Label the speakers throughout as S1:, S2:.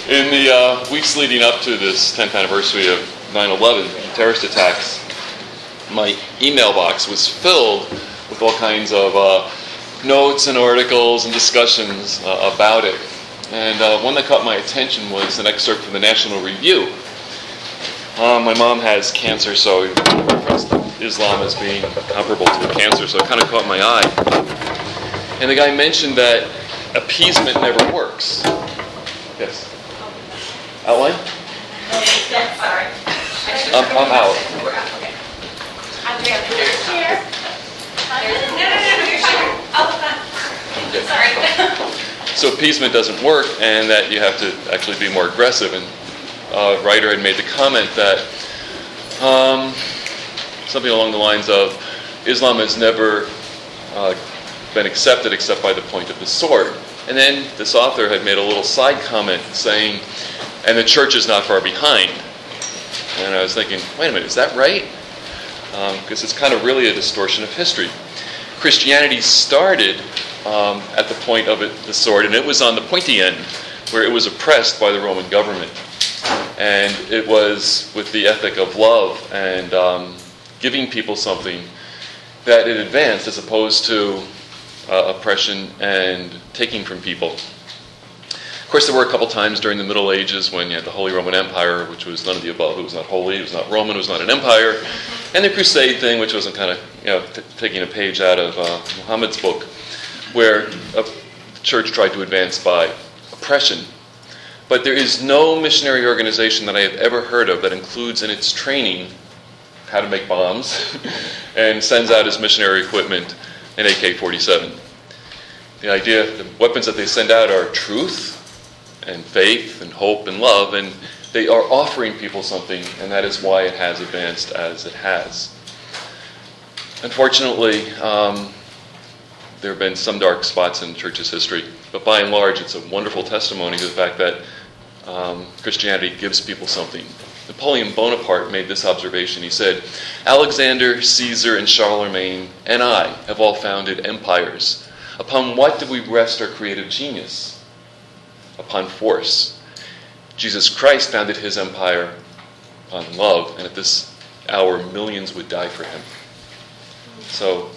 S1: In the weeks leading up to this 10th anniversary of 9/11 terrorist attacks, my email box was filled with all kinds of notes and articles and discussions about it. And one that caught my attention was an excerpt from the National Review. My mom has cancer, so I referenced Islam as being comparable to cancer, so it kind of caught my eye. And the guy mentioned that appeasement never works. Yes? Outline?
S2: Sorry.
S1: I'm out.
S2: Okay. Andrea, here. No, you're fine. Oh, sorry.
S1: So appeasement doesn't work, and that you have to actually be more aggressive. And a writer had made the comment that something along the lines of Islam has never been accepted except by the point of the sword. And then this author had made a little side comment saying, and the church is not far behind. And I was thinking, wait a minute, is that right? Because it's kind of really a distortion of history. Christianity started at the point of the sword, and it was on the pointy end, where it was oppressed by the Roman government. And it was with the ethic of love and giving people something that it advanced, as opposed to oppression and taking from people. Of course, there were a couple times during the Middle Ages when you had the Holy Roman Empire, which was none of the above. It was not holy, it was not Roman, it was not an empire. And the Crusade thing, which wasn't kind of, taking a page out of Muhammad's book, where the church tried to advance by oppression. But there is no missionary organization that I have ever heard of that includes in its training how to make bombs and sends out as missionary equipment an AK-47. The idea, the weapons that they send out are truth and faith and hope and love, and they are offering people something, and that is why it has advanced as it has. Unfortunately, there have been some dark spots in the church's history, but by and large, it's a wonderful testimony to the fact that Christianity gives people something. Napoleon Bonaparte made this observation. He said, Alexander, Caesar, and Charlemagne, and I have all founded empires. Upon what do we rest our creative genius? Upon force. Jesus Christ founded his empire on love, and at this hour, millions would die for him. So,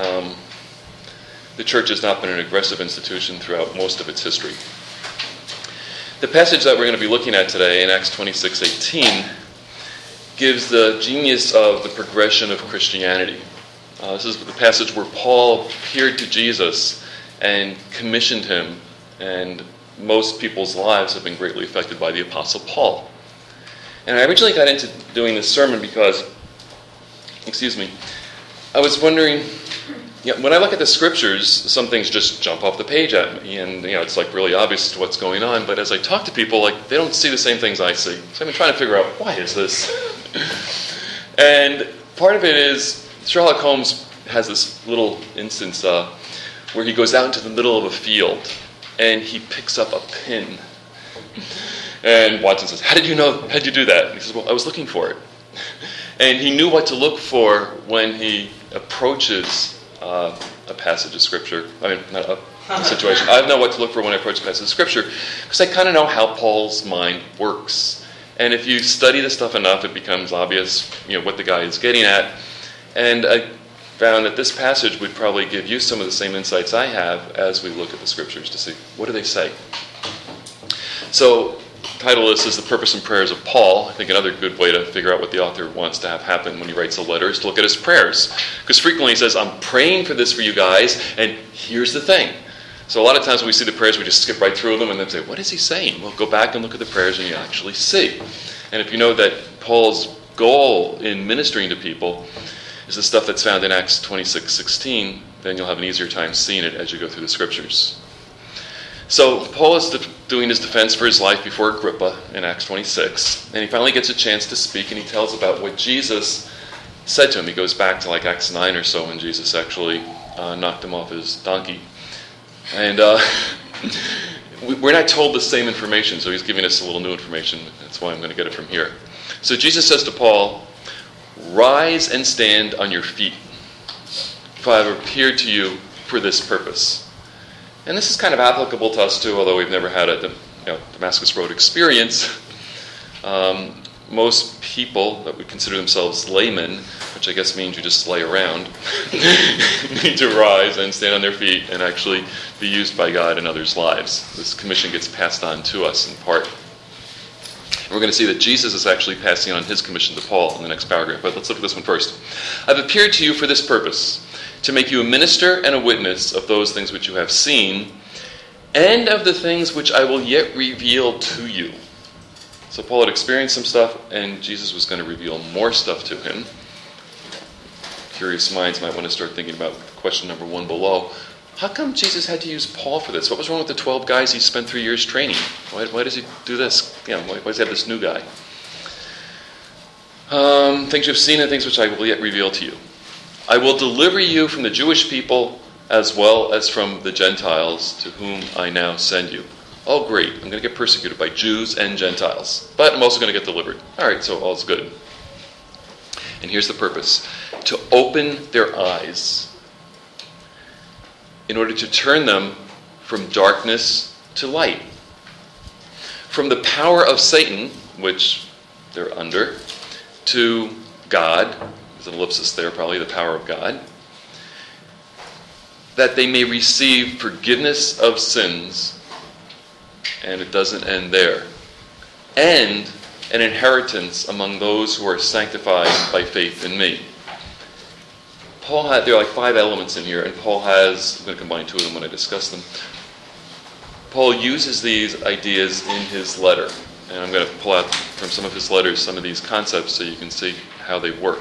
S1: the church has not been an aggressive institution throughout most of its history. The passage that we're going to be looking at today in Acts 26:18 gives the genius of the progression of Christianity. This is the passage where Paul appeared to Jesus and commissioned him, and most people's lives have been greatly affected by the Apostle Paul. And I originally got into doing this sermon because, I was wondering, when I look at the scriptures, some things just jump off the page at me, and it's like really obvious to what's going on. But as I talk to people, they don't see the same things I see. So I've been trying to figure out, why is this? And part of it is Sherlock Holmes has this little instance where he goes out into the middle of a field and he picks up a pin. And Watson says, how did you do that? And he says, well, I was looking for it. And he knew what to look for when he approaches a passage of Scripture. Not a situation. I know what to look for when I approach a passage of Scripture, because I kind of know how Paul's mind works. And if you study this stuff enough, it becomes obvious, what the guy is getting at. And I found that this passage would probably give you some of the same insights I have as we look at the Scriptures to see, what do they say? So, the title of this is The Purpose and Prayers of Paul. I think another good way to figure out what the author wants to have happen when he writes a letter is to look at his prayers. Because frequently he says, I'm praying for this for you guys, and here's the thing. So a lot of times when we see the prayers, we just skip right through them and then say, what is he saying? Well, go back and look at the prayers and you actually see. And if you know that Paul's goal in ministering to people is the stuff that's found in Acts 26:16, then you'll have an easier time seeing it as you go through the Scriptures. So Paul is doing his defense for his life before Agrippa in Acts 26, and he finally gets a chance to speak, and he tells about what Jesus said to him. He goes back to Acts 9 or so when Jesus actually knocked him off his donkey. And we're not told the same information, so he's giving us a little new information. That's why I'm going to get it from here. So Jesus says to Paul, rise and stand on your feet, for I have appeared to you for this purpose. And this is kind of applicable to us too, although we've never had a Damascus Road experience, most people that would consider themselves laymen, which I guess means you just lay around, need to rise and stand on their feet and actually be used by God in others' lives. This commission gets passed on to us in part. And we're going to see that Jesus is actually passing on his commission to Paul in the next paragraph. But let's look at this one first. I've appeared to you for this purpose, to make you a minister and a witness of those things which you have seen, and of the things which I will yet reveal to you. So Paul had experienced some stuff, and Jesus was going to reveal more stuff to him. Curious minds might want to start thinking about question number 1 below. How come Jesus had to use Paul for this? What was wrong with the 12 guys he spent 3 years training? Why does he do this? Why does he have this new guy? Things you've seen and things which I will yet reveal to you. I will deliver you from the Jewish people as well as from the Gentiles to whom I now send you. Oh, great. I'm going to get persecuted by Jews and Gentiles. But I'm also going to get delivered. All right, so all's good. And here's the purpose. To open their eyes in order to turn them from darkness to light. From the power of Satan, which they're under, to God. There's an ellipsis there, probably the power of God. That they may receive forgiveness of sins. And it doesn't end there. And an inheritance among those who are sanctified by faith in me. There are like 5 elements in here, and Paul has, I'm going to combine 2 of them when I discuss them. Paul uses these ideas in his letter. And I'm going to pull out from some of his letters some of these concepts so you can see how they work.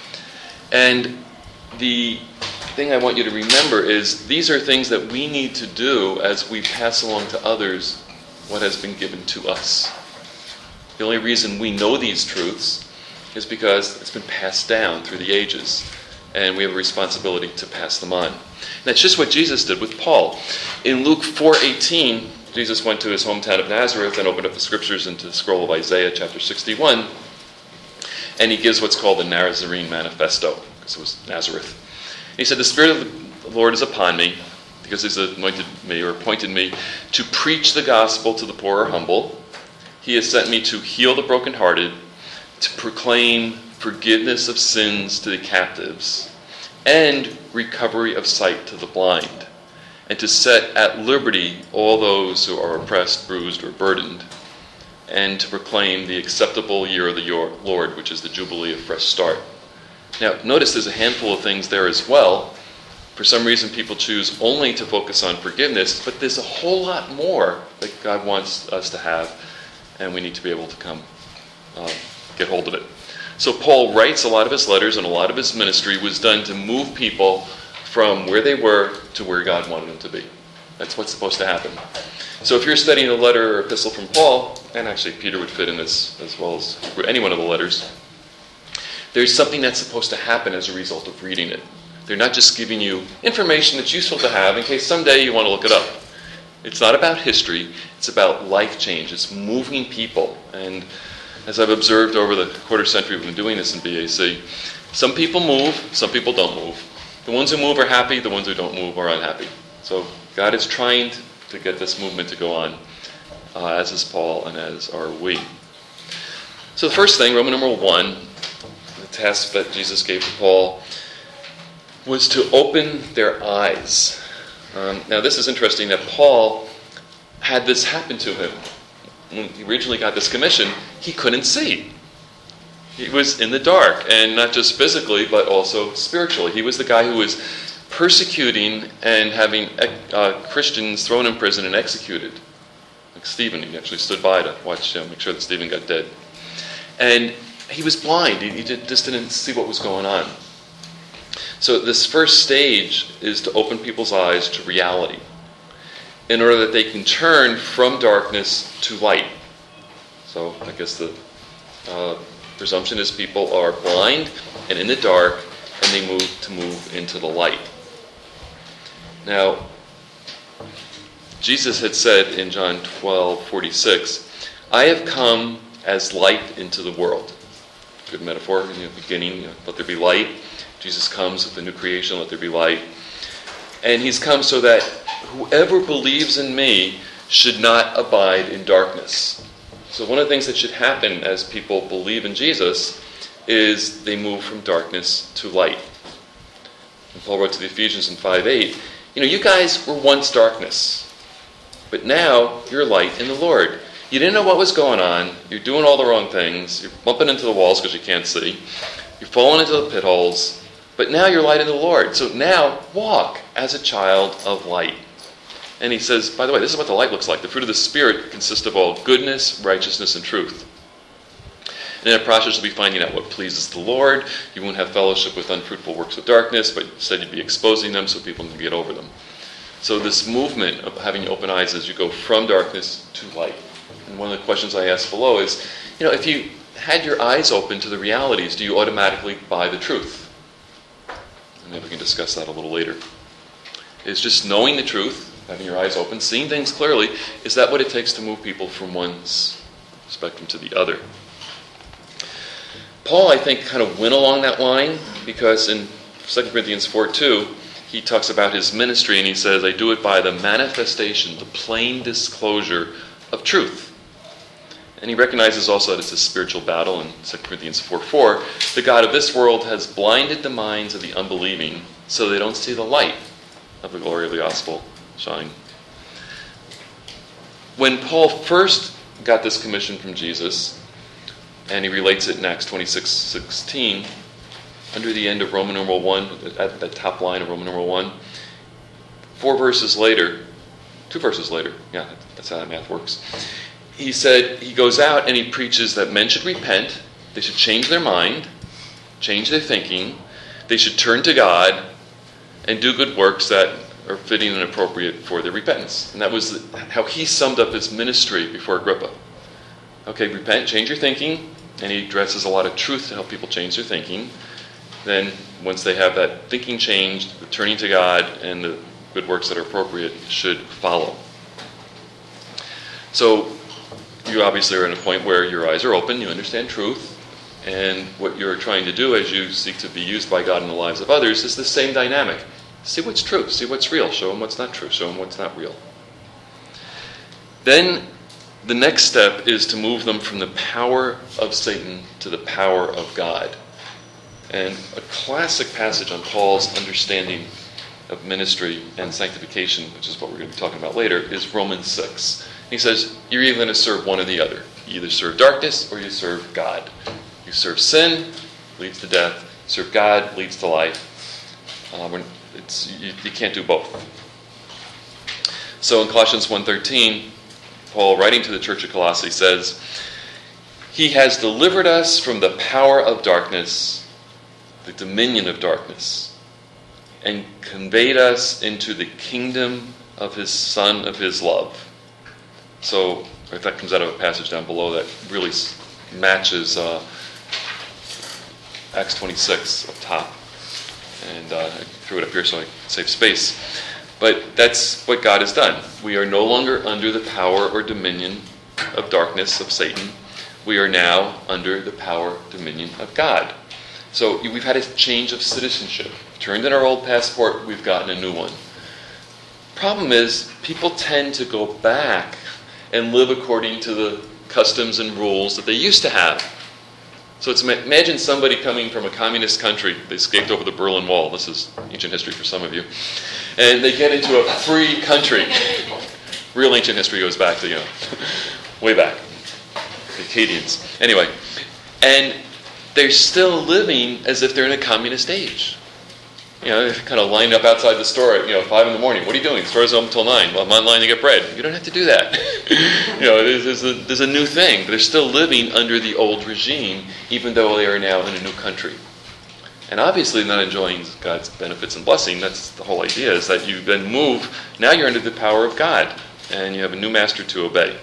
S1: And the thing I want you to remember is these are things that we need to do as we pass along to others what has been given to us. The only reason we know these truths is because it's been passed down through the ages, and we have a responsibility to pass them on. And that's just what Jesus did with Paul. In Luke 4:18, Jesus went to his hometown of Nazareth and opened up the scriptures into the scroll of Isaiah chapter 61, and he gives what's called the Nazarene Manifesto, because it was Nazareth. And he said, the Spirit of the Lord is upon me, because he's anointed me or appointed me to preach the gospel to the poor or humble. He has sent me to heal the brokenhearted, to proclaim forgiveness of sins to the captives, and recovery of sight to the blind, and to set at liberty all those who are oppressed, bruised, or burdened, and to proclaim the acceptable year of the Lord, which is the Jubilee of Fresh Start. Now, notice there's a handful of things there as well. For some reason, people choose only to focus on forgiveness, but there's a whole lot more that God wants us to have, and we need to be able to come get hold of it. So Paul writes a lot of his letters, and a lot of his ministry was done to move people from where they were to where God wanted them to be. That's what's supposed to happen. So if you're studying a letter or epistle from Paul, and actually Peter would fit in this as well as any one of the letters, there's something that's supposed to happen as a result of reading it. They're not just giving you information that's useful to have in case someday you want to look it up. It's not about history. It's about life change. It's moving people. And as I've observed over the quarter century we've been doing this in BAC, some people move, some people don't move. The ones who move are happy. The ones who don't move are unhappy. So God is trying to get this movement to go on, as is Paul and as are we. So the first thing, Roman numeral 1, the task that Jesus gave to Paul, was to open their eyes. Now this is interesting that Paul had this happen to him. When he originally got this commission, he couldn't see. He was in the dark, and not just physically, but also spiritually. He was the guy who was persecuting and having Christians thrown in prison and executed. Like Stephen, he actually stood by to watch, make sure that Stephen got dead. And he was blind. He just didn't see what was going on. So this first stage is to open people's eyes to reality in order that they can turn from darkness to light. So I guess the presumption is people are blind and in the dark, and they move into the light. Now, Jesus had said in John 12:46, I have come as light into the world. Good metaphor. In the beginning, let there be light. Jesus comes with the new creation, let there be light. And he's come so that whoever believes in me should not abide in darkness. So one of the things that should happen as people believe in Jesus is they move from darkness to light. And Paul wrote to the Ephesians in 5:8, you guys were once darkness, but now you're light in the Lord. You didn't know what was going on. You're doing all the wrong things. You're bumping into the walls because you can't see. You're falling into the pit holes. But now you're light in the Lord. So now walk as a child of light. And he says, by the way, this is what the light looks like. The fruit of the Spirit consists of all goodness, righteousness, and truth. And in that process, you'll be finding out what pleases the Lord. You won't have fellowship with unfruitful works of darkness, but instead you'd be exposing them so people can get over them. So this movement of having open eyes as you go from darkness to light. And one of the questions I asked below is, if you had your eyes open to the realities, do you automatically buy the truth? And maybe we can discuss that a little later. It's just knowing the truth, having your eyes open, seeing things clearly. Is that what it takes to move people from one spectrum to the other? Paul, I think, kind of went along that line because in 2 Corinthians 4:2, he talks about his ministry and he says, I do it by the manifestation, the plain disclosure of truth. And he recognizes also that it's a spiritual battle in 2 Corinthians 4:4. The God of this world has blinded the minds of the unbelieving so they don't see the light of the glory of the gospel shine. When Paul first got this commission from Jesus, and he relates it in Acts 26:16, under the end of Roman numeral 1, at the top line of Roman numeral 1, 2 verses later, yeah, that's how that math works, he goes out and he preaches that men should repent, they should change their mind, change their thinking, they should turn to God, and do good works that are fitting and appropriate for their repentance. And that was how he summed up his ministry before Agrippa. Okay, repent, change your thinking, and he addresses a lot of truth to help people change their thinking. Then, once they have that thinking changed, the turning to God and the good works that are appropriate should follow. So, you obviously are at a point where your eyes are open, you understand truth, and what you're trying to do as you seek to be used by God in the lives of others is the same dynamic. See what's true, see what's real, show them what's not true, show them what's not real. Then, the next step is to move them from the power of Satan to the power of God. And a classic passage on Paul's understanding of ministry and sanctification, which is what we're going to be talking about later, is Romans 6. He says, you're either going to serve one or the other. You either serve darkness or you serve God. You serve sin, leads to death. Serve God, leads to life. You can't do both. So in Colossians 1:13, Paul, writing to the church of Colossae, says, He has delivered us from the power of darkness, the dominion of darkness, and conveyed us into the kingdom of His Son of His love. So, if that comes out of a passage down below that really matches Acts 26 up top. And I threw it up here so I save space. But that's what God has done. We are no longer under the power or dominion of darkness, of Satan. We are now under the power, dominion of God. So we've had a change of citizenship. Turned in our old passport, we've gotten a new one. Problem is, people tend to go back and live according to the customs and rules that they used to have. So imagine somebody coming from a communist country. They escaped over the Berlin Wall. This is ancient history for some of you. And they get into a free country. Real ancient history goes back to, way back. The Acadians. Anyway. And they're still living as if they're in a communist age. They're kind of lined up outside the store at 5 in the morning. What are you doing? The store's open until 9. Well, I'm online to get bread. You don't have to do that. There's a new thing. But they're still living under the old regime, even though they are now in a new country. And obviously not enjoying God's benefits and blessing. That's the whole idea, is that you then move. Now you're under the power of God, and you have a new master to obey.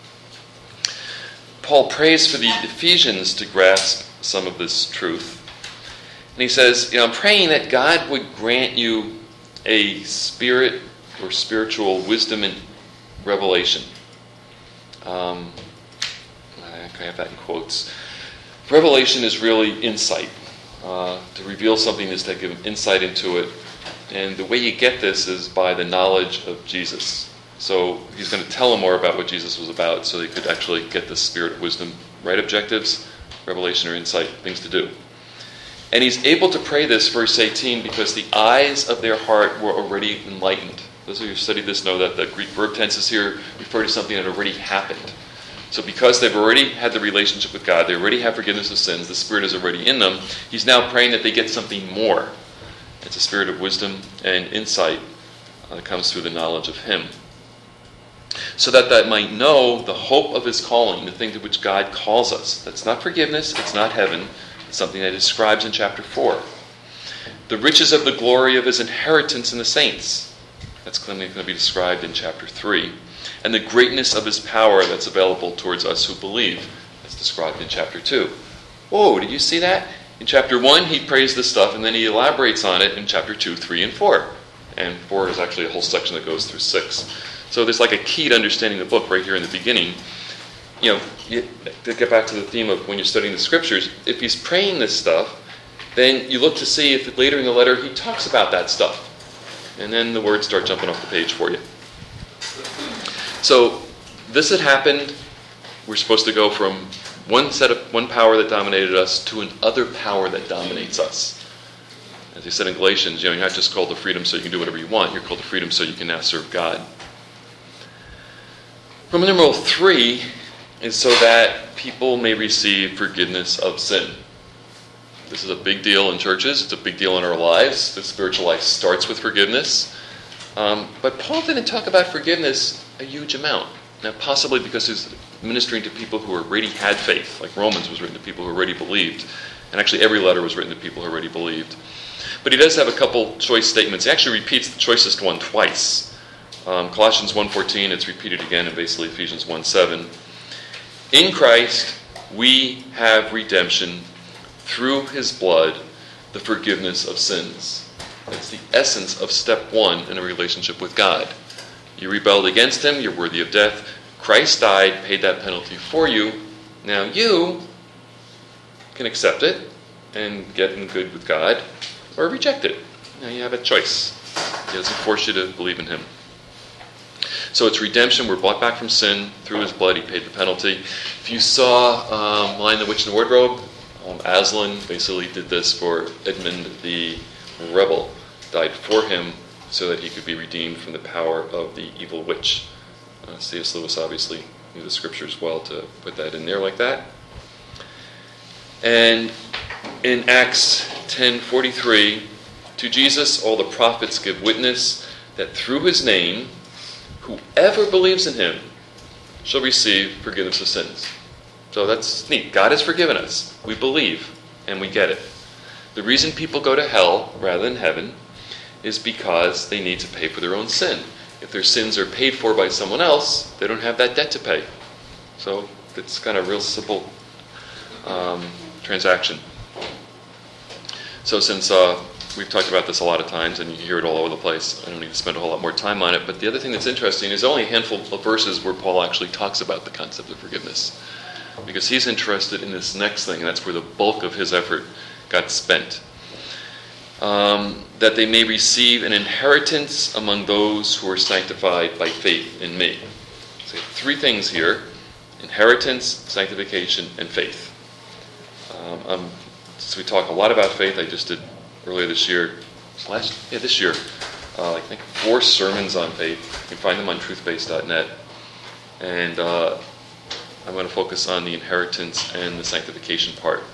S1: Paul prays for the Ephesians to grasp some of this truth. And he says, I'm praying that God would grant you a spirit or spiritual wisdom and revelation. I have that in quotes. Revelation is really insight. To reveal something is to give insight into it. And the way you get this is by the knowledge of Jesus. So he's going to tell them more about what Jesus was about so they could actually get the spirit of wisdom, right objectives, revelation or insight, things to do. And he's able to pray this, verse 18, because the eyes of their heart were already enlightened. Those of you who studied this know that the Greek verb tenses here refer to something that already happened. So because they've already had the relationship with God, they already have forgiveness of sins, the Spirit is already in them, he's now praying that they get something more. It's a spirit of wisdom and insight that comes through the knowledge of him. So that they might know the hope of his calling, the thing to which God calls us. That's not forgiveness, it's not heaven. It's something that he describes in chapter 4. The riches of the glory of his inheritance in the saints. That's clearly going to be described in chapter 3. And the greatness of his power that's available towards us who believe. That's described in chapter 2. Oh, did you see that? In chapter 1, he prays this stuff, and then he elaborates on it in chapter 2, 3, and 4. And 4 is actually a whole section that goes through 6. So there's like a key to understanding the book right here in the beginning. To get back to the theme of when you're studying the scriptures, if he's praying this stuff, then you look to see if later in the letter he talks about that stuff. And then the words start jumping off the page for you. So this had happened. We're supposed to go from one power that dominated us to another power that dominates us. As he said in Galatians, you're not just called to freedom so you can do whatever you want. You're called to freedom so you can now serve God. Roman numeral 3 is so that people may receive forgiveness of sin. This is a big deal in churches. It's a big deal in our lives. The spiritual life starts with forgiveness. But Paul didn't talk about forgiveness a huge amount. Now, possibly because he's ministering to people who already had faith, like Romans was written to people who already believed. And actually every letter was written to people who already believed. But he does have a couple choice statements. He actually repeats the choicest one twice. Colossians 1:14, it's repeated again in basically Ephesians 1:7. In Christ, we have redemption through his blood, the forgiveness of sins. That's the essence of step 1 in a relationship with God. You rebelled against him, you're worthy of death. Christ died, paid that penalty for you. Now you can accept it and get in good with God, or reject it. Now you have a choice. He doesn't force you to believe in him. So it's redemption. We're bought back from sin through his blood. He paid the penalty. If you saw Lion, the Witch, and the Wardrobe, Aslan basically did this for Edmund the rebel. Died for him so that he could be redeemed from the power of the evil witch. C.S. Lewis obviously knew the scriptures well to put that in there like that. And in Acts 10:43, to Jesus all the prophets give witness that through his name, whoever believes in him shall receive forgiveness of sins. So that's neat. God has forgiven us. We believe, and we get it. The reason people go to hell rather than heaven is because they need to pay for their own sin. If their sins are paid for by someone else, they don't have that debt to pay. So it's kind of a real simple transaction. So since we've talked about this a lot of times, and you hear it all over the place, I don't need to spend a whole lot more time on it, but the other thing that's interesting is only a handful of verses where Paul actually talks about the concept of forgiveness. Because he's interested in this next thing, and that's where the bulk of his effort got spent. That they may receive an inheritance among those who are sanctified by faith in me. So 3 things here: inheritance, sanctification, and faith. So we talk a lot about faith. I just did earlier this year, I think 4 sermons on faith. You can find them on truthbase.net. And I'm going to focus on the inheritance and the sanctification part.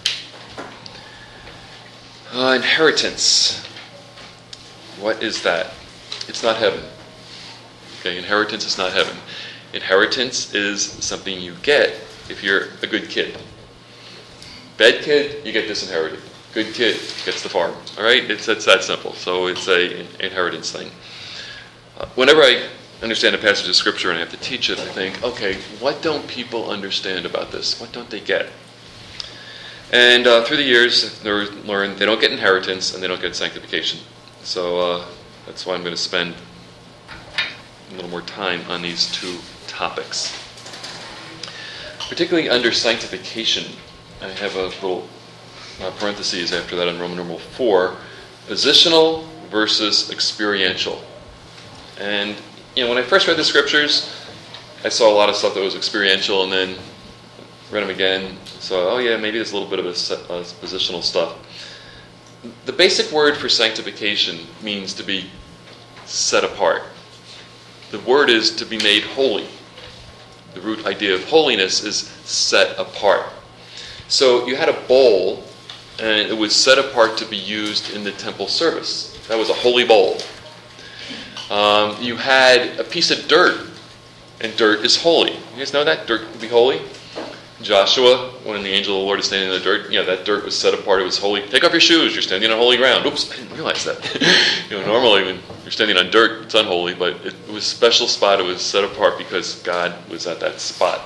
S1: Inheritance. What is that? It's not heaven. Okay, inheritance is not heaven. Inheritance is something you get if you're a good kid. Bad kid, you get disinherited. Good kid gets the farm. All right, it's that simple. So it's a inheritance thing. Whenever I understand a passage of scripture and I have to teach it, I think, okay, what don't people understand about this? What don't they get? And through the years, they learn they don't get inheritance and they don't get sanctification. So that's why I'm going to spend a little more time on these 2 topics. Particularly under sanctification, I have a little parentheses after that on Roman numeral 4, positional versus experiential. And, when I first read the scriptures, I saw a lot of stuff that was experiential, and then read them again. So, maybe there's a little bit of positional stuff. The basic word for sanctification means to be set apart. The word is to be made holy. The root idea of holiness is set apart. So you had a bowl, and it was set apart to be used in the temple service. That was a holy bowl. You had a piece of dirt, and dirt is holy. You guys know that? Dirt can be holy. Joshua, when the angel of the Lord is standing in the dirt, that dirt was set apart. It was holy. Take off your shoes. You're standing on holy ground. Oops, I didn't realize that. Normally when you're standing on dirt, it's unholy, but it was a special spot. It was set apart because God was at that spot.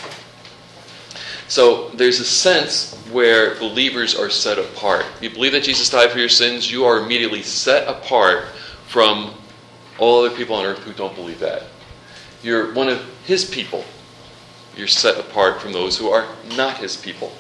S1: So there's a sense where believers are set apart. You believe that Jesus died for your sins, you are immediately set apart from all other people on earth who don't believe that. You're one of His people. You're set apart from those who are not His people.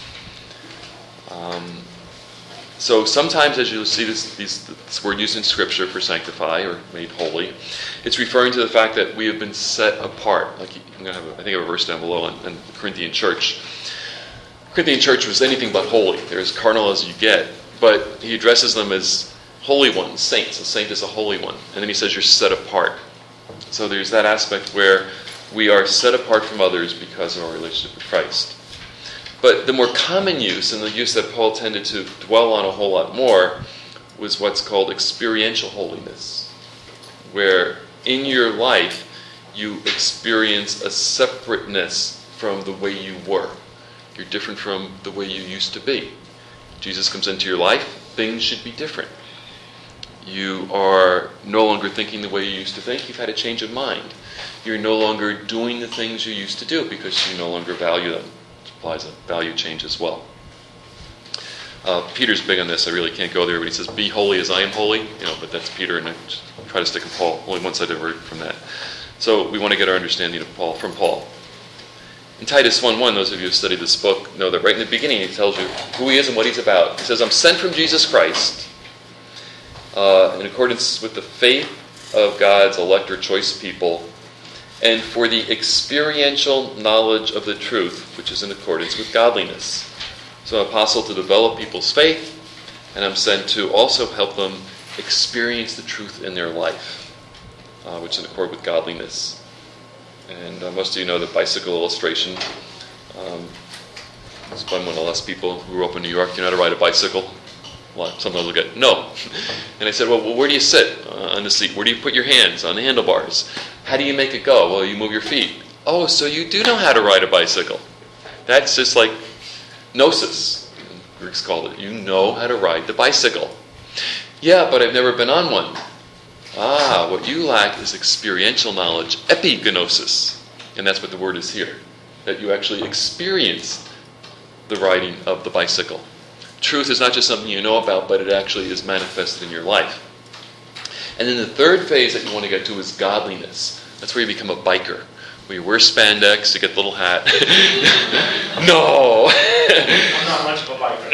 S1: So sometimes, as you'll see this word used in Scripture for sanctify or made holy, it's referring to the fact that we have been set apart. Like I think I have a verse down below in the Corinthian church. The Corinthian church was anything but holy. They're as carnal as you get. But he addresses them as holy ones, saints. A saint is a holy one. And then he says you're set apart. So there's that aspect where we are set apart from others because of our relationship with Christ. But the more common use, and the use that Paul tended to dwell on a whole lot more, was what's called experiential holiness, where in your life you experience a separateness from the way you were. You're different from the way you used to be. Jesus comes into your life, things should be different. You are no longer thinking the way you used to think. You've had a change of mind. You're no longer doing the things you used to do because you no longer value them. It implies a value change as well. Peter's big on this. I really can't go there, but he says, "Be holy as I am holy." But that's Peter, and I try to stick with Paul. Only one side I've heard from that. So we want to get our understanding of Paul from Paul. In Titus 1:1, those of you who studied this book know that right in the beginning he tells you who he is and what he's about. He says, "I'm sent from Jesus Christ in accordance with the faith of God's elect or choice people, and for the experiential knowledge of the truth, which is in accordance with godliness." So I'm an apostle to develop people's faith, and I'm sent to also help them experience the truth in their life, which is in accord with godliness. And most of you know the bicycle illustration. It's fun when less people who grew up in New York, you know how to ride a bicycle? Sometimes they'll get, no. And I said, well, where do you sit on the seat? Where do you put your hands on the handlebars? How do you make it go? Well, you move your feet. Oh, so you do know how to ride a bicycle. That's just like gnosis, Greeks called it. You know how to ride the bicycle. Yeah, but I've never been on one. What you lack is experiential knowledge, epignosis. And that's what the word is here. That you actually experience the riding of the bicycle. Truth is not just something you know about, but it actually is manifested in your life. And then the third phase that you want to get to is godliness. That's where you become a biker. Where you wear spandex, you get the little hat. No!
S3: I'm not much of a biker.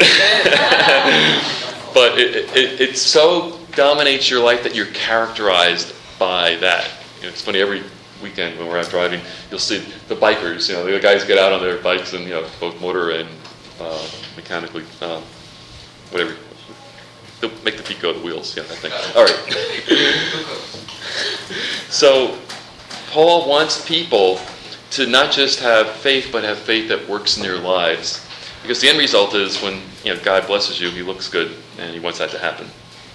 S1: But it so dominates your life that you're characterized by that. It's funny, every weekend when we're out driving, you'll see the bikers, the guys get out on their bikes and, both motor and mechanically, whatever. They'll make the feet go to the wheels, I think. All right. So, Paul wants people to not just have faith, but have faith that works in their lives. Because the end result is when God blesses you, he looks good, and he wants that to happen.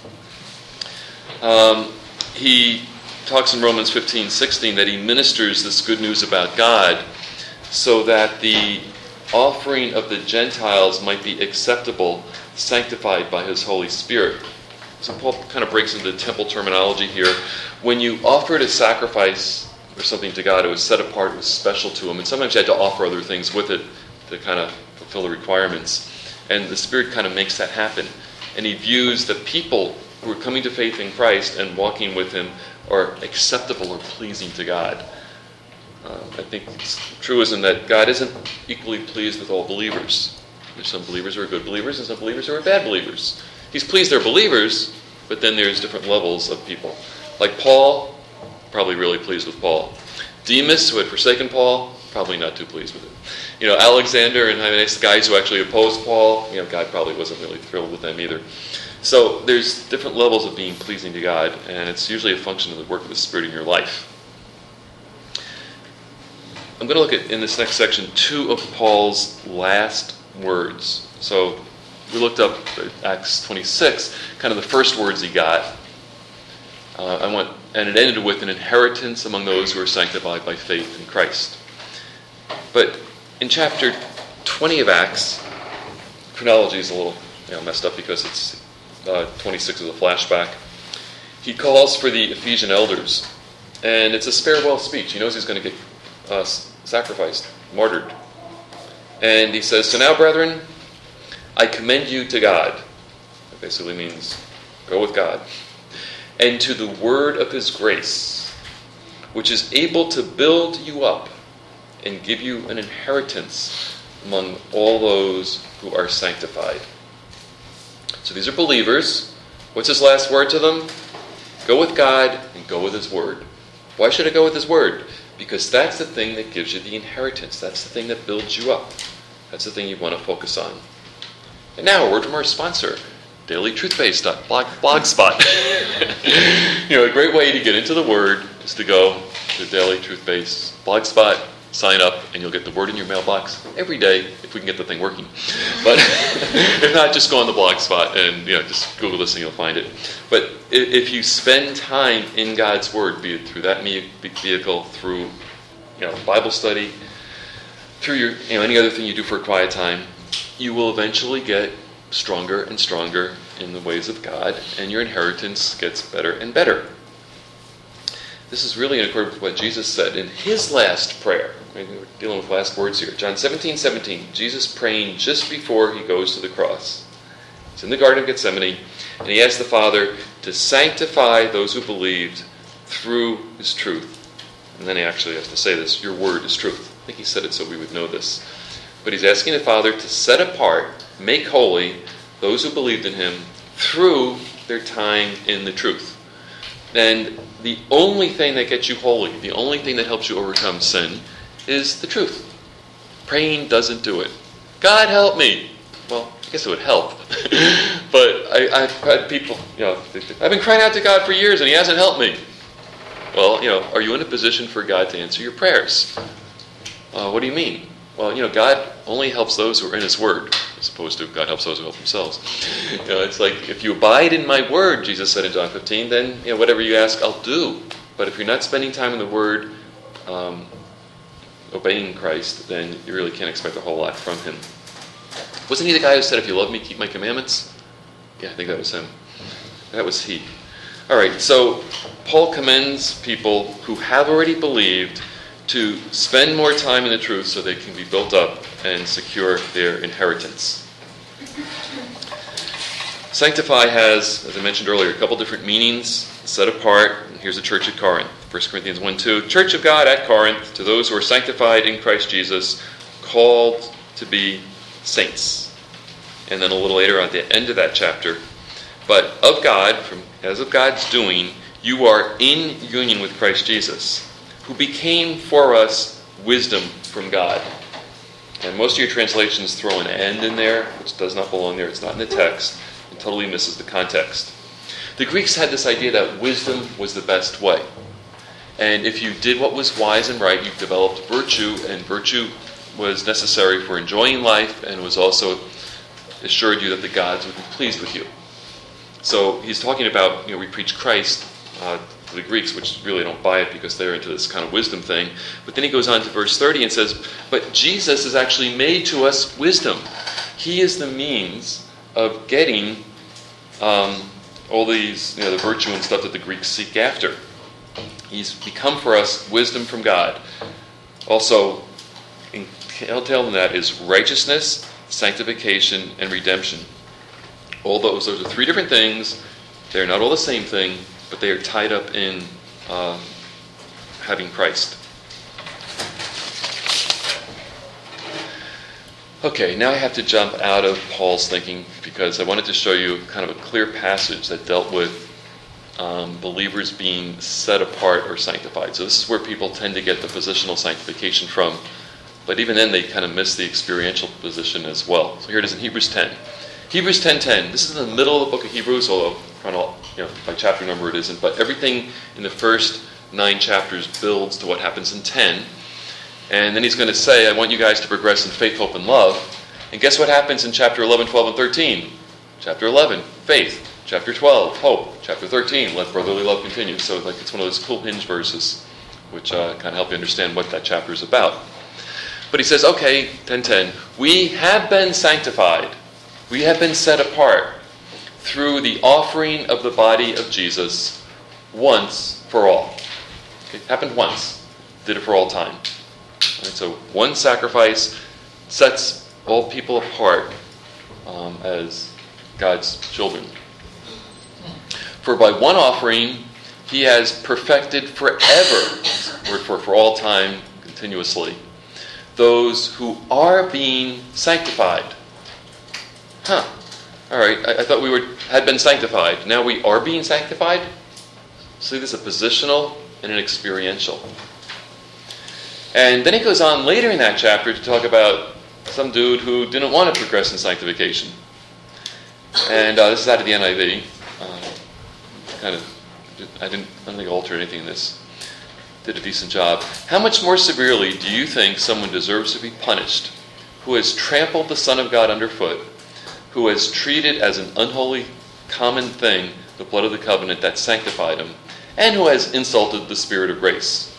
S1: He talks in Romans 15:16 that he ministers this good news about God so that the offering of the Gentiles might be acceptable, sanctified by his Holy Spirit. So Paul kind of breaks into temple terminology here. When you offered a sacrifice or something to God, it was set apart, it was special to him, and sometimes you had to offer other things with it to kind of fulfill the requirements. And the Spirit kind of makes that happen. And he views the people who are coming to faith in Christ and walking with him are acceptable or pleasing to God. I think it's a truism that God isn't equally pleased with all believers. There's some believers who are good believers and some believers who are bad believers. He's pleased they're believers, but then there's different levels of people. Like Paul, probably really pleased with Paul. Demas, who had forsaken Paul, probably not too pleased with it. Alexander and Hymenaeus, the guys who actually opposed Paul, God probably wasn't really thrilled with them either. So there's different levels of being pleasing to God, and it's usually a function of the work of the Spirit in your life. I'm going to look at, in this next section, 2 of Paul's last words. So we looked up Acts 26, kind of the first words he got. And it ended with an inheritance among those who are sanctified by faith in Christ. But in chapter 20 of Acts, chronology is a little messed up because it's 26 is a flashback. He calls for the Ephesian elders, and it's a farewell speech. He knows he's going to get sacrificed, martyred. And he says, "So now, brethren, I commend you to God." That basically means go with God. "And to the word of his grace, which is able to build you up and give you an inheritance among all those who are sanctified." So these are believers. What's his last word to them? Go with God and go with his word. Why should I go with his word? Because that's the thing that gives you the inheritance. That's the thing that builds you up. That's the thing you want to focus on. And now a word from our sponsor, dailytruthbase.blogspot. A great way to get into the Word is to go to Daily Truth Base blogspot, sign up, and you'll get the Word in your mailbox every day if we can get the thing working. But if not, just go on the blogspot and just Google this and you'll find it. But if you spend time in God's Word, be it through that vehicle, through Bible study, through your any other thing you do for a quiet time, you will eventually get stronger and stronger in the ways of God, and your inheritance gets better and better. This is really in accordance with what Jesus said in his last prayer. We're dealing with last words here. John 17:17, Jesus praying just before he goes to the cross. It's in the Garden of Gethsemane, and he asked the Father to sanctify those who believed through his truth. And then he actually has to say this, your word is truth. I think he said it so we would know this. But he's asking the Father to set apart, make holy those who believed in him through their time in the truth. And the only thing that gets you holy, the only thing that helps you overcome sin, is the truth. Praying doesn't do it. God help me. Well, I guess it would help. But I've had people, I've been crying out to God for years and he hasn't helped me. Well, are you in a position for God to answer your prayers? What do you mean? Well, God only helps those who are in his word, as opposed to God helps those who help themselves. It's like, if you abide in my word, Jesus said in John 15, then whatever you ask, I'll do. But if you're not spending time in the word, obeying Christ, then you really can't expect a whole lot from him. Wasn't he the guy who said, if you love me, keep my commandments? Yeah, I think that was him. That was he. All right, so Paul commends people who have already believed to spend more time in the truth so they can be built up and secure their inheritance. Sanctify has, as I mentioned earlier, a couple different meanings. Set apart. And here's the church at Corinth. 1 Corinthians 1:2. Church of God at Corinth, to those who are sanctified in Christ Jesus, called to be saints. And then a little later at the end of that chapter, but of God, as of God's doing, you are in union with Christ Jesus, who became for us wisdom from God. And most of your translations throw an "and" in there, which does not belong there. It's not in the text. It totally misses the context. The Greeks had this idea that wisdom was the best way. And if you did what was wise and right, you developed virtue, and virtue was necessary for enjoying life and was also assured you that the gods would be pleased with you. So he's talking about, we preach Christ to the Greeks, which really don't buy it because they're into this kind of wisdom thing. But then he goes on to verse 30 and says, but Jesus has actually made to us wisdom. He is the means of getting all these, the virtue and stuff that the Greeks seek after. He's become for us wisdom from God. Also, entailed in that is righteousness, sanctification, and redemption. All those are three different things. They're not all the same thing, but they are tied up in having Christ. Okay, now I have to jump out of Paul's thinking because I wanted to show you kind of a clear passage that dealt with believers being set apart or sanctified. So this is where people tend to get the positional sanctification from. But even then, they kind of miss the experiential position as well. So here it is in Hebrews 10. Hebrews 10:10. This is in the middle of the book of Hebrews, although by chapter number it isn't. But everything in the first 9 chapters builds to what happens in 10. And then he's going to say, I want you guys to progress in faith, hope, and love. And guess what happens in chapter 11, 12, and 13? Chapter 11, faith. Chapter 12, hope. Chapter 13, let brotherly love continue. So it's one of those cool hinge verses, which kind of help you understand what that chapter is about. But he says, okay, 10:10, we have been sanctified. We have been set apart through the offering of the body of Jesus once for all. Okay, it happened once. Did it for all time. Right, so one sacrifice sets all people apart as God's children. For by one offering, he has perfected forever, word for all time, continuously, those who are being sanctified. All right, I thought we had been sanctified. Now we are being sanctified? So there's a positional and an experiential. And then he goes on later in that chapter to talk about some dude who didn't want to progress in sanctification. And this is out of the NIV. I don't think I altered anything in this. Did a decent job. How much more severely do you think someone deserves to be punished who has trampled the Son of God underfoot, who has treated as an unholy common thing the blood of the covenant that sanctified him, and who has insulted the Spirit of grace?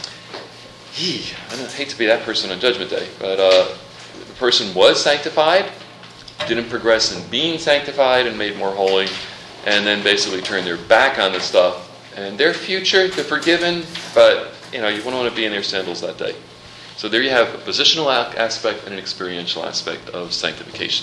S1: I hate to be that person on Judgment Day, but the person was sanctified, didn't progress in being sanctified and made more holy, and then basically turned their back on the stuff. And their future, they're forgiven, but you wouldn't want to be in their sandals that day. So there you have a positional aspect and an experiential aspect of sanctification.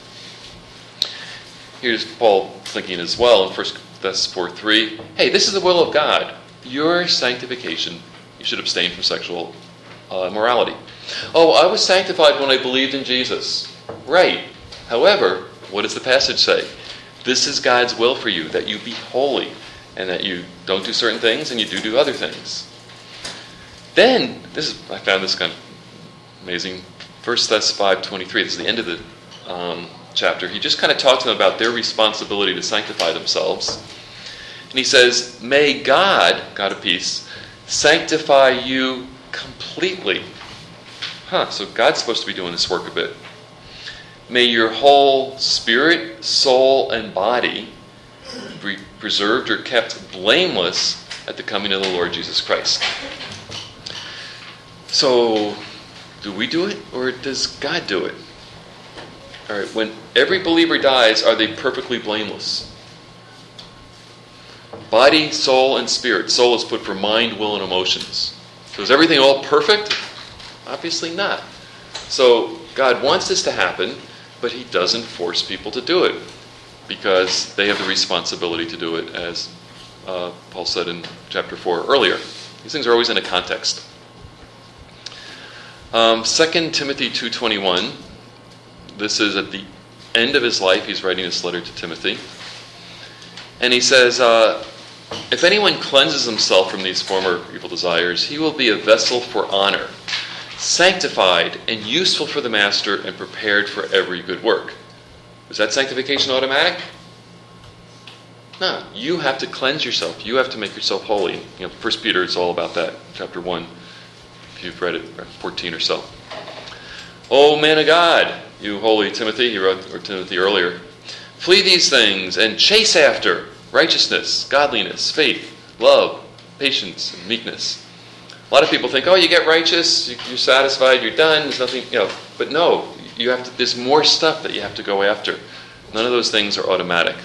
S1: Here's Paul thinking as well in 1 Thessalonians 4:3. Hey, this is the will of God. Your sanctification. You should abstain from sexual immorality. Oh, I was sanctified when I believed in Jesus. Right. However, what does the passage say? This is God's will for you, that you be holy, and that you don't do certain things and you do other things. Then, I found this kind of amazing. 1 Thess 5:23, this is the end of the chapter. He just kind of talks to them about their responsibility to sanctify themselves. And he says, may God of peace, sanctify you completely. So God's supposed to be doing this work a bit. May your whole spirit, soul, and body be preserved or kept blameless at the coming of the Lord Jesus Christ. So, do we do it or does God do it? All right, when every believer dies, are they perfectly blameless? Body, soul, and spirit. Soul is put for mind, will, and emotions. So is everything all perfect? Obviously not. So God wants this to happen, but he doesn't force people to do it because they have the responsibility to do it, as Paul said in chapter 4 earlier. These things are always in a context. 2 Timothy 2:21. This is at the end of his life. He's writing this letter to Timothy. And he says, if anyone cleanses himself from these former evil desires, he will be a vessel for honor, sanctified and useful for the master and prepared for every good work. Is that sanctification automatic? No. You have to cleanse yourself. You have to make yourself holy. 1 Peter is all about that. Chapter 1, if you've read it, 14 or so. O man of God, you holy Timothy, he wrote or Timothy earlier, flee these things and chase after righteousness, godliness, faith, love, patience, and meekness. A lot of people think, you get righteous, you're satisfied, you're done, there's nothing, But no, you have to. There's more stuff that you have to go after. None of those things are automatic.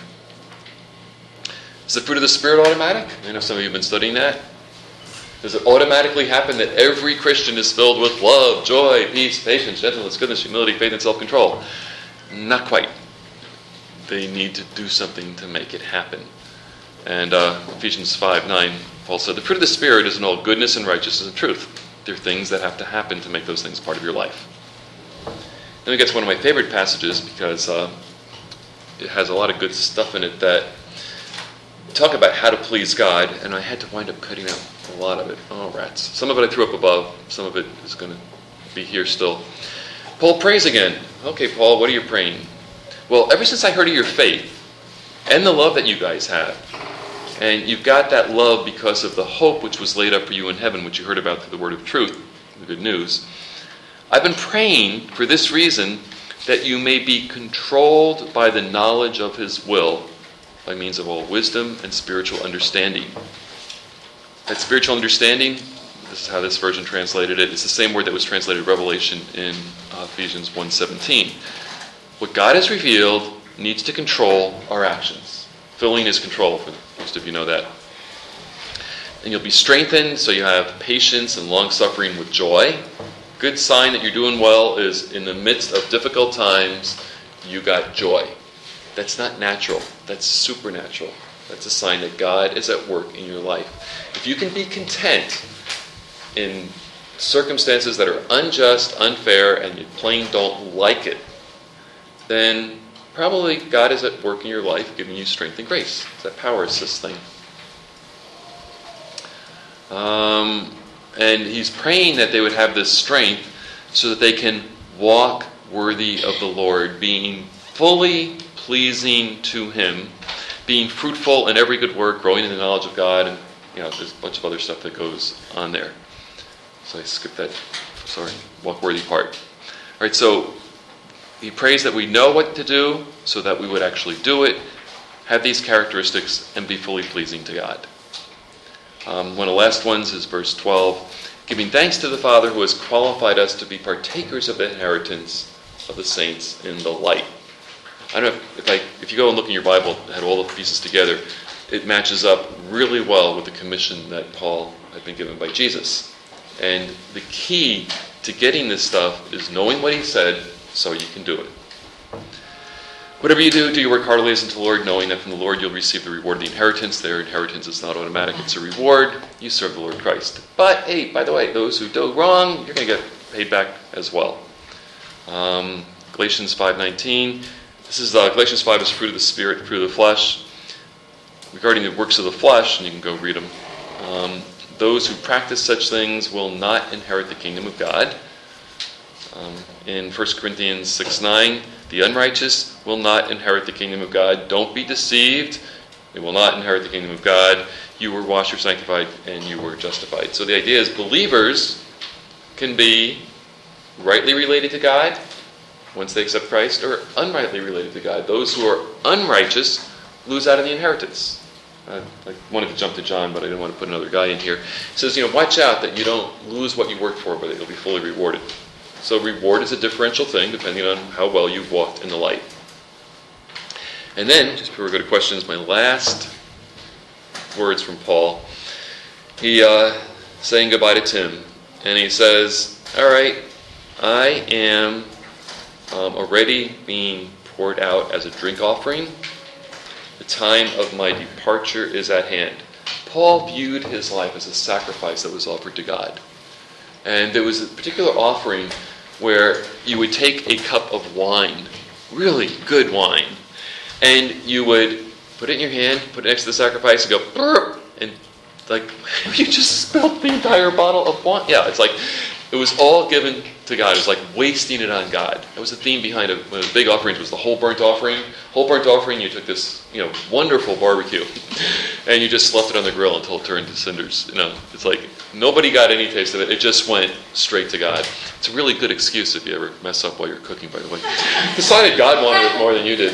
S1: Is the fruit of the Spirit automatic? I know some of you have been studying that. Does it automatically happen that every Christian is filled with love, joy, peace, patience, gentleness, goodness, humility, faith, and self-control? Not quite. They need to do something to make it happen. And Ephesians 5:9, Paul said, the fruit of the Spirit is in all goodness and righteousness and truth. There are things that have to happen to make those things part of your life. Then we get to one of my favorite passages because it has a lot of good stuff in it that talk about how to please God, and I had to wind up cutting out a lot of it. Oh, rats. Some of it I threw up above. Some of it is going to be here still. Paul prays again. Okay, Paul, what are you praying? Well, ever since I heard of your faith and the love that you guys have, and you've got that love because of the hope which was laid up for you in heaven, which you heard about through the word of truth, the good news, I've been praying for this reason, that you may be controlled by the knowledge of his will, by means of all wisdom and spiritual understanding. That spiritual understanding, this is how this version translated it, it's the same word that was translated Revelation in Ephesians 1:17. What God has revealed needs to control our actions. Filling is control, for most of you know that. And you'll be strengthened, so you have patience and long-suffering with joy. Good sign that you're doing well is in the midst of difficult times, you got joy. That's not natural. That's supernatural. That's a sign that God is at work in your life. If you can be content in circumstances that are unjust, unfair, and you plain don't like it, then probably God is at work in your life, giving you strength and grace. That power is this thing. And he's praying that they would have this strength so that they can walk worthy of the Lord, being fully pleasing to him, being fruitful in every good work, growing in the knowledge of God, and there's a bunch of other stuff that goes on there. So I skipped that, walk worthy part. All right, so he prays that we know what to do so that we would actually do it, have these characteristics, and be fully pleasing to God. One of the last ones is verse 12, giving thanks to the Father who has qualified us to be partakers of the inheritance of the saints in the light. I don't know if you go and look in your Bible, it had all the pieces together, it matches up really well with the commission that Paul had been given by Jesus. And the key to getting this stuff is knowing what he said so you can do it. Whatever you do, do your work heartily as unto the Lord, knowing that from the Lord you'll receive the reward of the inheritance. Their inheritance is not automatic, it's a reward. You serve the Lord Christ. But, hey, by the way, those who do wrong, you're going to get paid back as well. Galatians 5:19. This is Galatians 5 is fruit of the Spirit, fruit of the flesh. Regarding the works of the flesh, and you can go read them, those who practice such things will not inherit the kingdom of God. In 1 Corinthians 6:9, the unrighteous will not inherit the kingdom of God. Don't be deceived. They will not inherit the kingdom of God. You were washed, you were sanctified, and you were justified. So the idea is believers can be rightly related to God once they accept Christ, or unrightly related to God. Those who are unrighteous lose out on the inheritance. I wanted to jump to John, but I didn't want to put another guy in here. It says, watch out that you don't lose what you worked for, but you'll be fully rewarded. So reward is a differential thing, depending on how well you've walked in the light. And then, just before we go to questions, my last words from Paul. He saying goodbye to Tim, and he says, all right, I am already being poured out as a drink offering. The time of my departure is at hand. Paul viewed his life as a sacrifice that was offered to God. And there was a particular offering where you would take a cup of wine, really good wine, and you would put it in your hand, put it next to the sacrifice, and go, burp, and you just spilled the entire bottle of wine. Yeah, it's like, it was all given to God. It was like wasting it on God. That was the theme behind one of the big offerings was the whole burnt offering. Whole burnt offering, you took this, wonderful barbecue, and you just left it on the grill until it turned to cinders. It's like nobody got any taste of it. It just went straight to God. It's a really good excuse if you ever mess up while you're cooking, by the way. Decided God wanted it more than you did.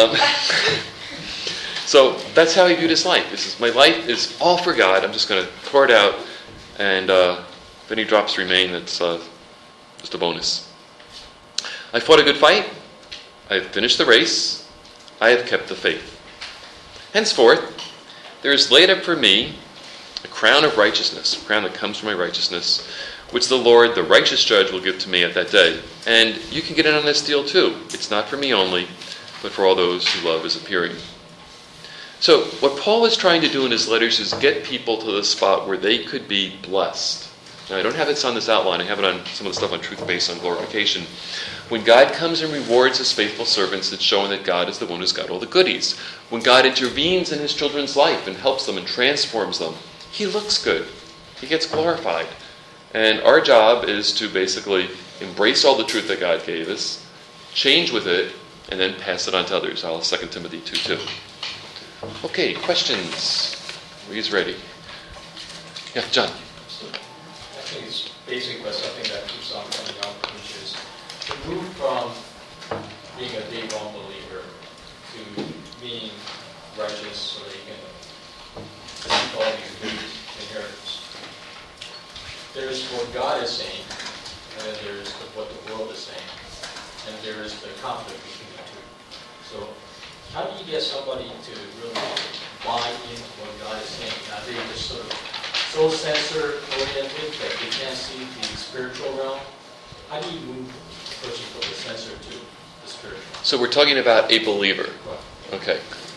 S1: So that's how he viewed his life. This is, my life is all for God. I'm just going to pour it out, and if any drops remain, that's just a bonus. I fought a good fight. I have finished the race. I have kept the faith. Henceforth, there is laid up for me a crown of righteousness, a crown that comes from my righteousness, which the Lord, the righteous judge, will give to me at that day. And you can get in on this deal too. It's not for me only, but for all those who love his appearing. So what Paul is trying to do in his letters is get people to the spot where they could be blessed Now, I don't have this on this outline. I have it on some of the stuff on truth based on glorification. When God comes and rewards his faithful servants, it's showing that God is the one who's got all the goodies. When God intervenes in his children's life and helps them and transforms them, he looks good. He gets glorified. And our job is to basically embrace all the truth that God gave us, change with it, and then pass it on to others. 2 Timothy 2:2. Okay, questions? He's ready. Yeah, John.
S3: I think it's basically something that keeps on coming up, which is to move from being a day one believer to being righteous so that you can keep all these good inheritance. There's what God is saying, and then there's what the world is saying, and there is the conflict between the two. So how do you get somebody to really buy into what God is saying? Are they just sort of so sensor-oriented that they can't see the spiritual realm? How do you move the person from the sensor to the spiritual?
S1: So we're talking about a believer. Okay.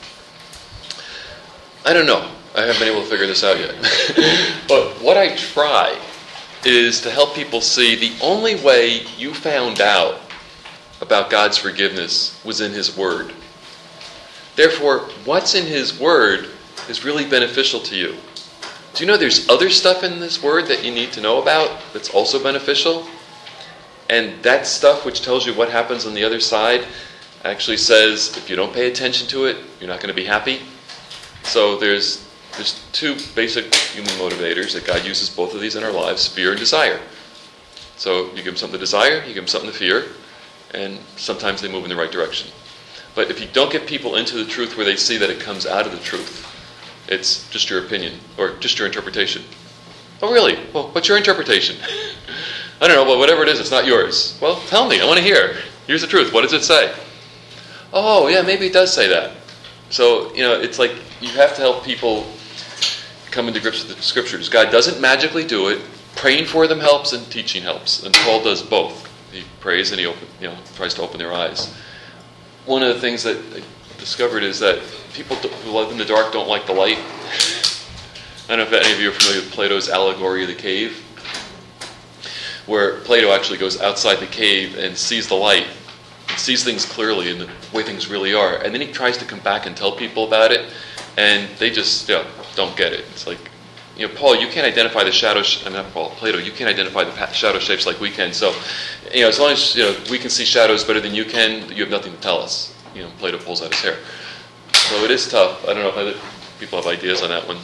S1: I don't know. I haven't been able to figure this out yet. But what I try is to help people see the only way you found out about God's forgiveness was in his word. Therefore, what's in his word is really beneficial to you. Do you know there's other stuff in this word that you need to know about that's also beneficial? And that stuff which tells you what happens on the other side actually says if you don't pay attention to it, you're not going to be happy. So there's two basic human motivators that God uses both of these in our lives, fear and desire. So you give them something to desire, you give them something to fear, and sometimes they move in the right direction. But if you don't get people into the truth where they see that it comes out of the truth, it's just your opinion or just your interpretation. Oh, really? Well, what's your interpretation? I don't know. Well, whatever it is, it's not yours. Well, tell me. I want to hear. Here's the truth. What does it say? Oh, yeah, maybe it does say that. So, it's like you have to help people come into grips with the scriptures. God doesn't magically do it. Praying for them helps and teaching helps. And Paul does both. He prays and he tries to open their eyes. One of the things that I discovered is that people who live in the dark don't like the light. I don't know if any of you are familiar with Plato's allegory of the cave, where Plato actually goes outside the cave and sees the light, and sees things clearly and the way things really are. And then he tries to come back and tell people about it, and they just don't get it. It's like, Paul, you can't identify the shadows. Plato, you can't identify the shadow shapes like we can. So, as long as we can see shadows better than you can, you have nothing to tell us. Plato pulls out his hair. So it is tough. I don't know if other people have ideas on that one.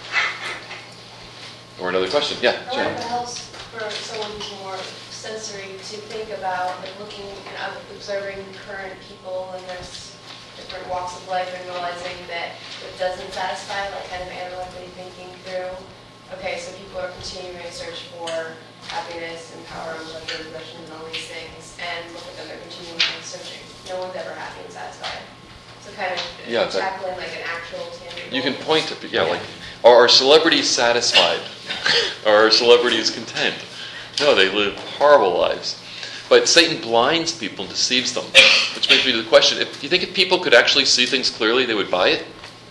S1: Or another question? Yeah.
S4: I wonder if it helps for someone who's more sensory to think about looking and observing current people and their different walks of life and realizing that it doesn't satisfy, like kind of analytically thinking through, okay, so people are continuing to search for happiness and power and pleasure and possession and all these things, and look at them, they're continuing searching. No one's ever happy and satisfied. So kind of tackling like an actual tangible...
S1: You can point to, like, are our celebrities satisfied? Are our celebrities content? No, they live horrible lives. But Satan blinds people and deceives them, which brings me to the question, do you think if people could actually see things clearly, they would buy it?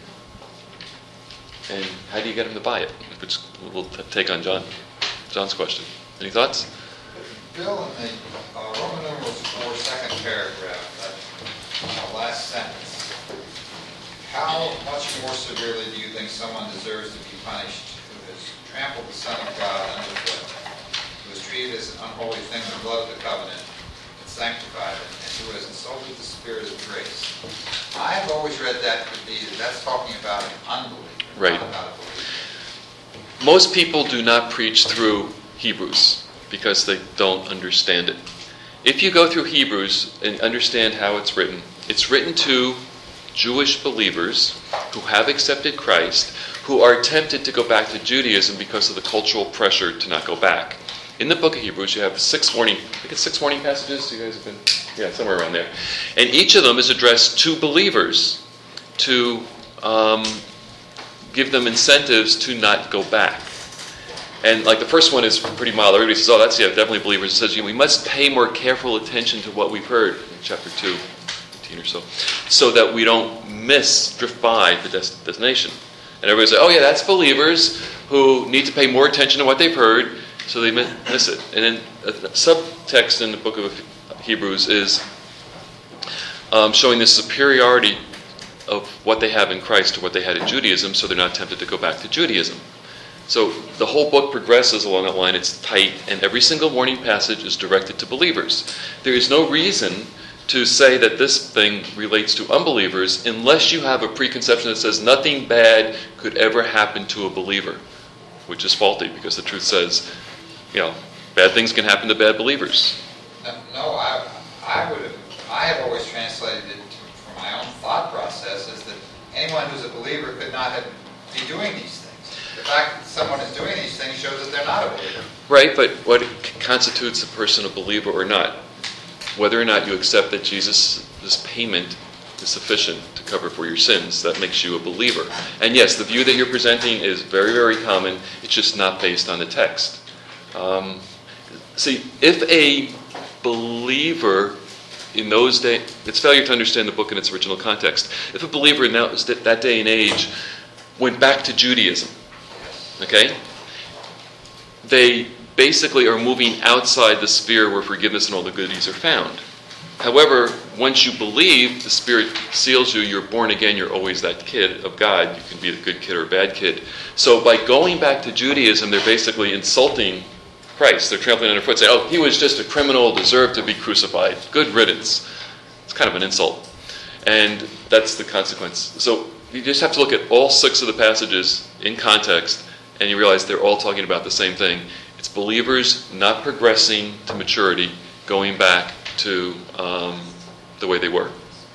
S1: And how do you get them to buy it? Which we'll take on John's question. Any thoughts?
S5: Bill, in the Roman numerals 4, second paragraph, that last sentence, how much more severely do you think someone deserves to be punished who has trampled the Son of God underfoot, who has treated as an unholy thing the blood of the covenant and sanctified it, and who has insulted the Spirit of grace? I've always read that to be that's talking about an unbeliever,
S1: right.
S5: Not about a believer.
S1: Most people do not preach through Hebrews because they don't understand it. If you go through Hebrews and understand how it's written to Jewish believers who have accepted Christ, who are tempted to go back to Judaism because of the cultural pressure to not go back. In the book of Hebrews, you have 6 warning passages. You guys have been, somewhere around there. And each of them is addressed to believers to give them incentives to not go back. And like the first one is pretty mild. Everybody says, that's definitely believers. It says, we must pay more careful attention to what we've heard, in chapter 2, 15 or so that we don't drift by the destination. And everybody says, that's believers who need to pay more attention to what they've heard So they miss it. And then a subtext in the book of Hebrews is showing the superiority of what they have in Christ to what they had in Judaism, so they're not tempted to go back to Judaism. So the whole book progresses along that line. It's tight, and every single warning passage is directed to believers. There is no reason to say that this thing relates to unbelievers unless you have a preconception that says nothing bad could ever happen to a believer, which is faulty, because the truth says, bad things can happen to bad believers.
S5: No, I have always translated it from my own thought process as that anyone who's a believer could not be doing these things. The fact that someone is doing these things shows that they're not a believer.
S1: Right, but what constitutes a person a believer or not? Whether or not you accept that Jesus' payment is sufficient to cover for your sins, that makes you a believer. And yes, the view that you're presenting is very, very common. It's just not based on the text. See, if a believer in those days, it's failure to understand the book in its original context. If a believer in that day and age went back to Judaism, okay, they basically are moving outside the sphere where forgiveness and all the goodies are found. However, once you believe, the Spirit seals you, you're born again, you're always that kid of God. You can be a good kid or a bad kid. So by going back to Judaism, they're basically insulting Christ. They're trampling underfoot, saying, he was just a criminal, deserved to be crucified. Good riddance. It's kind of an insult. And that's the consequence. So you just have to look at all 6 of the passages in context, and you realize they're all talking about the same thing. It's believers not progressing to maturity, going back to the way they were.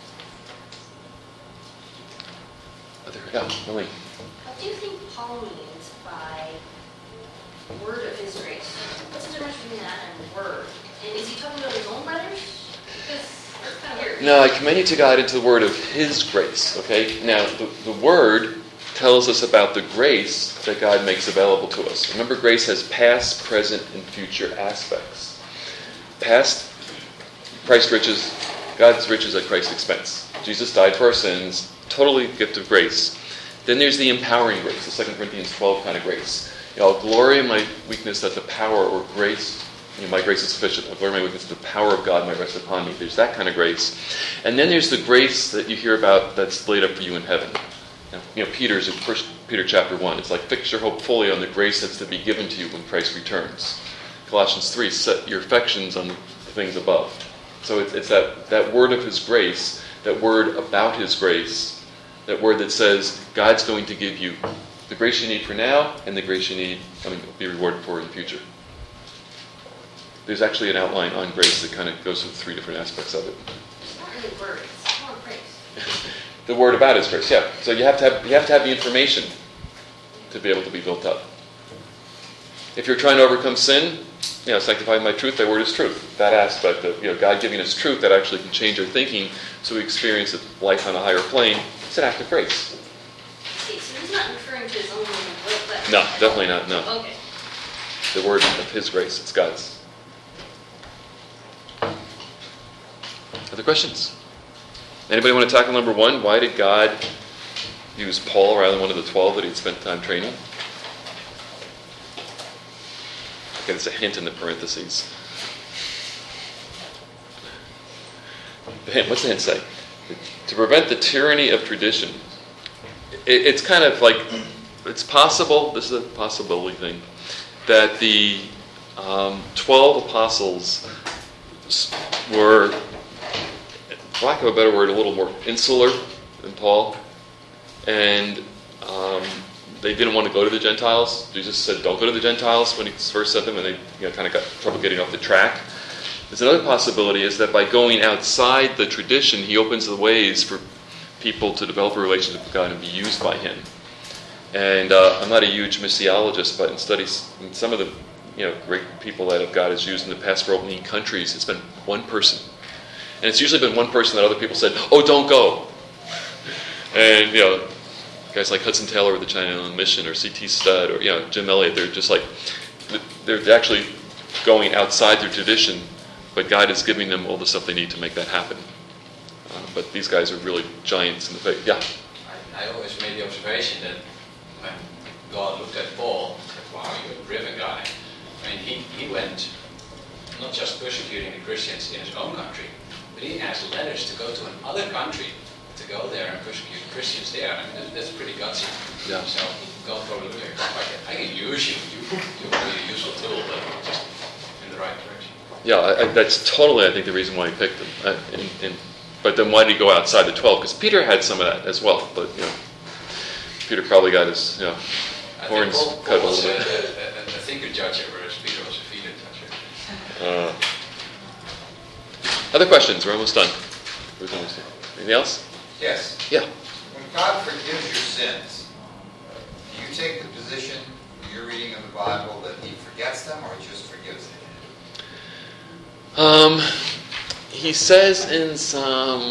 S1: Millie.
S2: What do you think Paul means by word of his grace? What's the difference between that and word? And is he talking about his own letters? Because that's kind of weird.
S1: No, I commend you to God into the word of his grace. Okay? Now, the word tells us about the grace that God makes available to us. Remember, grace has past, present, and future aspects. Past, Christ's riches, God's riches at Christ's expense. Jesus died for our sins, totally gift of grace. Then there's the empowering grace, the 2 Corinthians 12 kind of grace. I'll glory in my weakness that the power or grace, my grace is sufficient. I'll glory in my weakness that the power of God might rest upon me. There's that kind of grace. And then there's the grace that you hear about that's laid up for you in heaven. Peter's in 1 Peter chapter 1. It's like, fix your hope fully on the grace that's to be given to you when Christ returns. Colossians 3, set your affections on the things above. So it's that word of his grace, that word about his grace, that word that says God's going to give you the grace you need for now and the grace you need, be rewarded for in the future. There's actually an outline on grace that kind of goes through 3 different aspects of it.
S2: It's not really words, it's more grace.
S1: The word about his grace, yeah. So you have to have the information to be able to be built up. If you're trying to overcome sin, sanctify my truth, thy word is truth. That aspect of God giving us truth that actually can change our thinking so we experience life on a higher plane, it's an act of grace.
S2: Okay, so he's not referring to his own letter.
S1: No, definitely not, no.
S2: Okay.
S1: The word of his grace, it's God's. Other questions? Anybody want to tackle number 1? Why did God use Paul rather than one of the 12 that he'd spent time training? Okay, it's a hint in the parentheses. The hint, what's the hint say? To prevent the tyranny of tradition. It's kind of like, it's possible, this is a possibility thing, that the 12 apostles were, for lack of a better word, a little more insular than Paul, and they didn't want to go to the Gentiles. Jesus said, don't go to the Gentiles when he first sent them, and they kind of got trouble getting off the track. There's another possibility is that by going outside the tradition, he opens the ways for people to develop a relationship with God and be used by him. And I'm not a huge missiologist, but in studies, some of the great people that God has used in the past for opening countries, it's been one person. And it's usually been one person that other people said, oh, don't go. And, guys like Hudson Taylor with the China Inland Mission, or C.T. Studd, or, Jim Elliot, they're just like, they're actually going outside their tradition, but God is giving them all the stuff they need to make that happen. But these guys are really giants in the faith. Yeah?
S6: I always made the observation that when God looked at Paul, he said, wow, you're a driven guy. I mean, he went not just persecuting the Christians in his own country, but he asked letters to go to another country, to go there and persecute Christians there. I mean, that's pretty gutsy.
S1: Yeah.
S6: So God probably looked I can use you. You'll be a useful tool, but just in the right direction.
S1: Yeah, that's totally, I think, the reason why he picked them. But then why did he go outside the 12? Because Peter had some of that as well. But, Peter probably got his, horns cut a
S6: was
S1: little bit.
S6: a thinker judger, whereas Peter was a feeder judger.
S1: Other questions? We're almost done. Anything else?
S5: Yes.
S1: Yeah.
S5: When God forgives your sins, do you take the position in your reading of the Bible that he forgets them or he just forgives them?
S1: He says in Psalm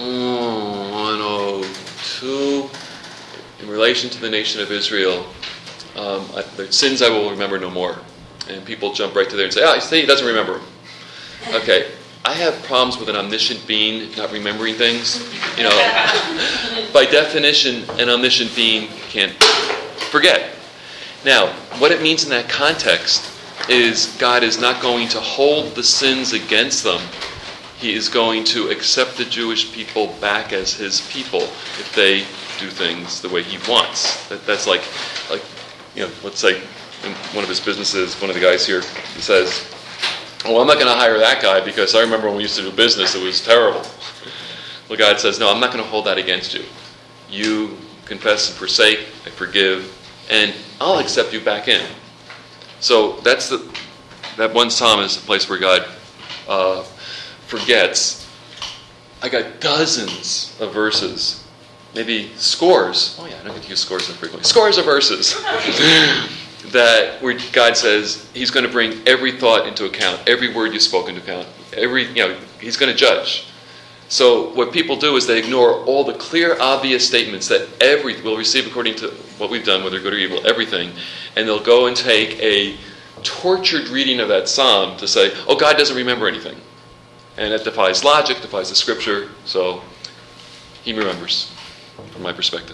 S1: 102, in relation to the nation of Israel, their sins I will remember no more. And people jump right to there and say, I say he doesn't remember them. Okay, I have problems with an omniscient being not remembering things. By definition, an omniscient being can't forget. Now, what it means in that context is God is not going to hold the sins against them. He is going to accept the Jewish people back as his people if they do things the way he wants. That's like let's say in one of his businesses, one of the guys here, he says, I'm not going to hire that guy because I remember when we used to do business, it was terrible. Well, God says, no, I'm not going to hold that against you. You confess and forsake, I forgive, and I'll accept you back in. So that one psalm is the place where God forgets. I got dozens of verses, maybe scores. Oh yeah, I don't get to use scores that frequently. Scores of verses that where God says he's going to bring every thought into account, every word you spoke into account, he's going to judge. So what people do is they ignore all the clear, obvious statements that we'll receive according to what we've done, whether good or evil, everything, and they'll go and take a tortured reading of that psalm to say, oh, God doesn't remember anything. And it defies logic, defies the scripture, so he remembers, from my perspective.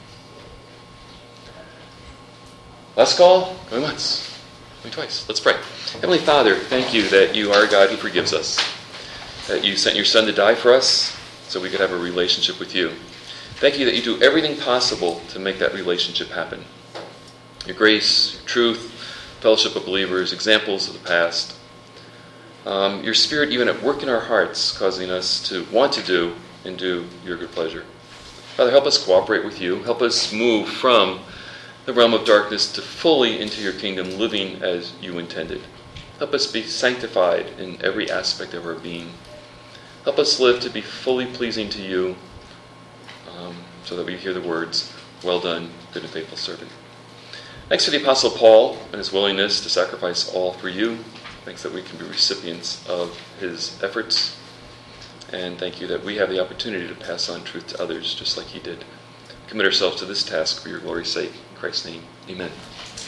S1: Last call, going once, going twice. Let's pray. Heavenly Father, thank you that you are a God who forgives us, that you sent your Son to die for us so we could have a relationship with you. Thank you that you do everything possible to make that relationship happen. Your grace, your truth, fellowship of believers, examples of the past. Your Spirit even at work in our hearts, causing us to want to do and do your good pleasure. Father, help us cooperate with you. Help us move from the realm of darkness to fully into your kingdom, living as you intended. Help us be sanctified in every aspect of our being. Help us live to be fully pleasing to you, so that we hear the words, well done, good and faithful servant. Thanks for the Apostle Paul and his willingness to sacrifice all for you. Thanks that we can be recipients of his efforts. And thank you that we have the opportunity to pass on truth to others just like he did. Commit ourselves to this task for your glory's sake. In Christ's name, amen.